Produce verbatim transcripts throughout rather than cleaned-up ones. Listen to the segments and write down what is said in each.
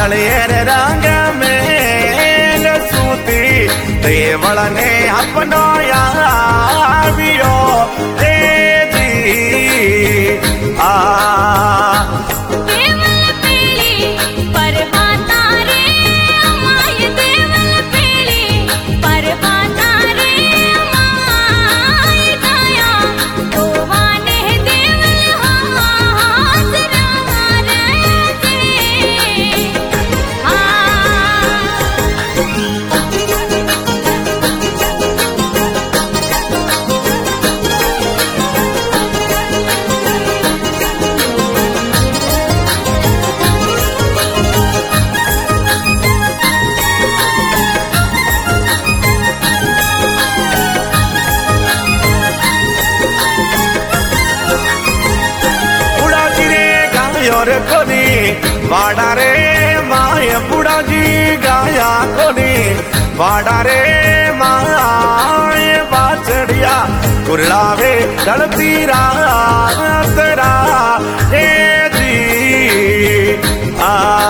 वादळेर रंग में सूती देवल ने अपनो यावियो रे जी आ कोनी वाडा रे माय बुढ़ा जी गाया कोनी वाडा रे माय बाचड़िया कुरलावे चलती रात रा रे जी आ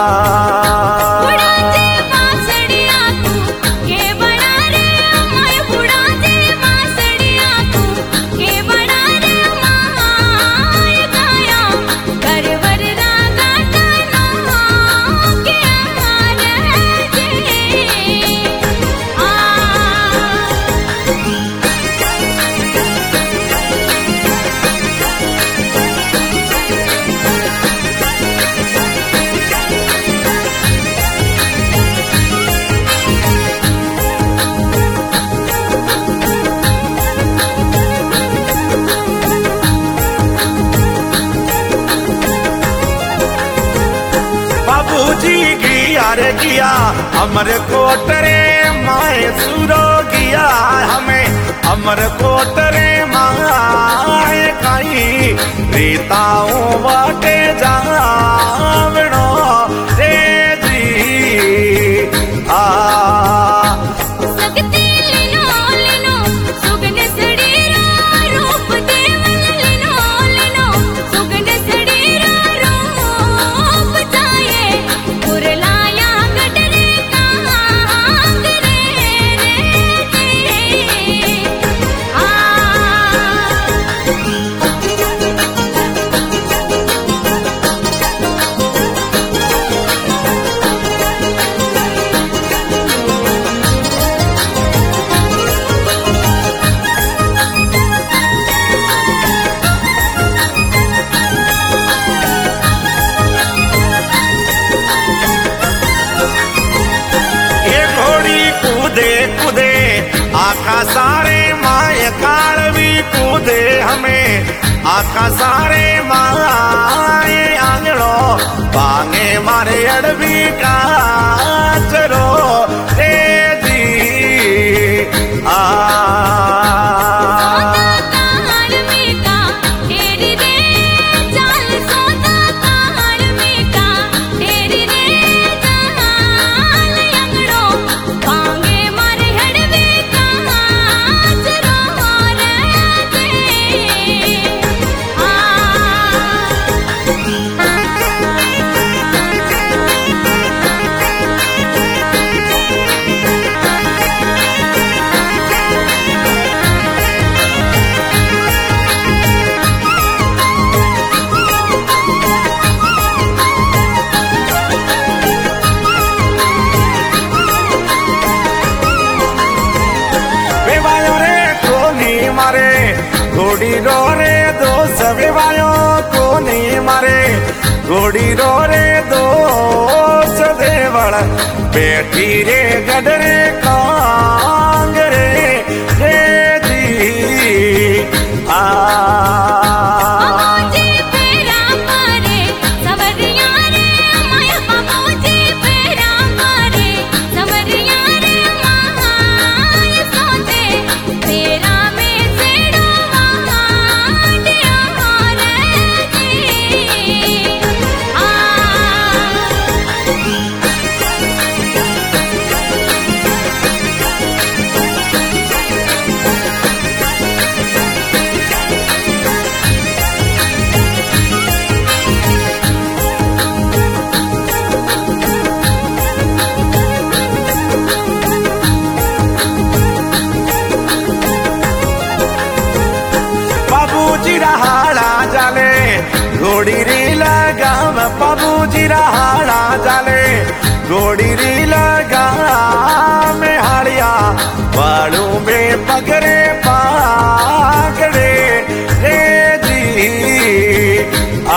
बाबूजी गिया रे गिया अमर कोटरे माए सुरो गिया हमें अमर कोटरे माए काई रीताओं वाटे जावणो रे जी आ आखा सारे माय कालवी कूदे हमें आखा सारे माय आंगलो बांगे मारे अड़वी काचरो रे जी आ घोड़ी रो रे दो सवेवायो कोनी मारे घोड़ी रो रे दो सदेवल बैठी रे गडरे कांगरे रे जी आ पगरे पागड़े रे जी आ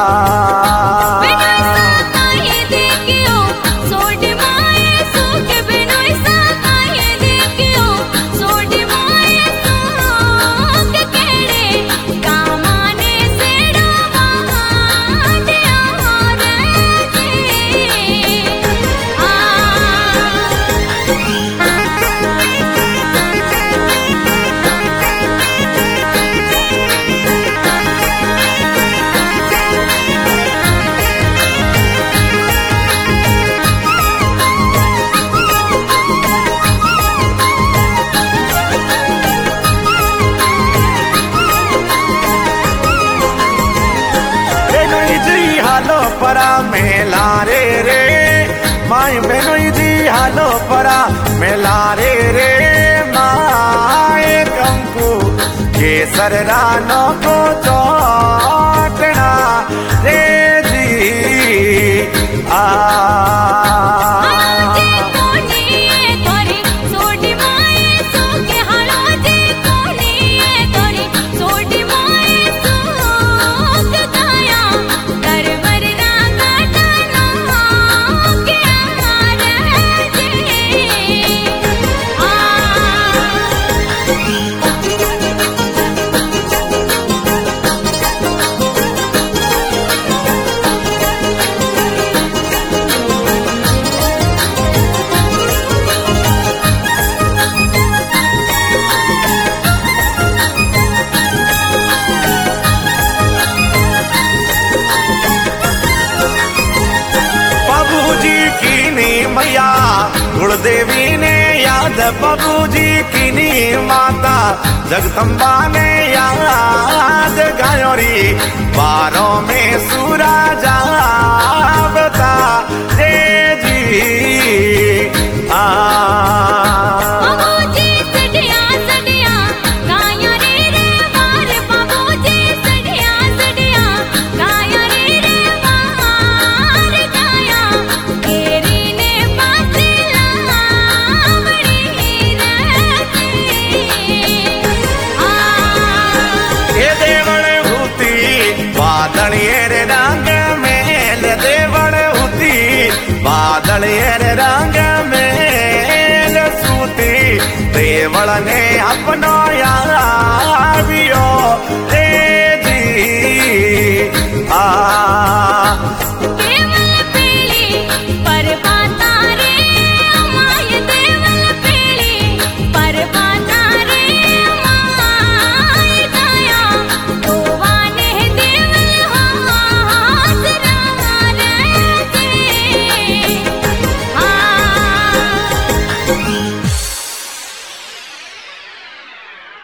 हालो परा मेला रे रे माय बेनोई जी हालो परा मेला रे रे माय कंकु केसर रानो को चोटना रे जी आ मैया कुलदेवी ने याद बाबूजी किनी माता जगदम्बा ने याद गायोरी बारों में सूरज आवता रे जी आ बादलियर रंग मेल देवड़ होती बादलियर रंग मेल सूती देवड़ ने अपना यार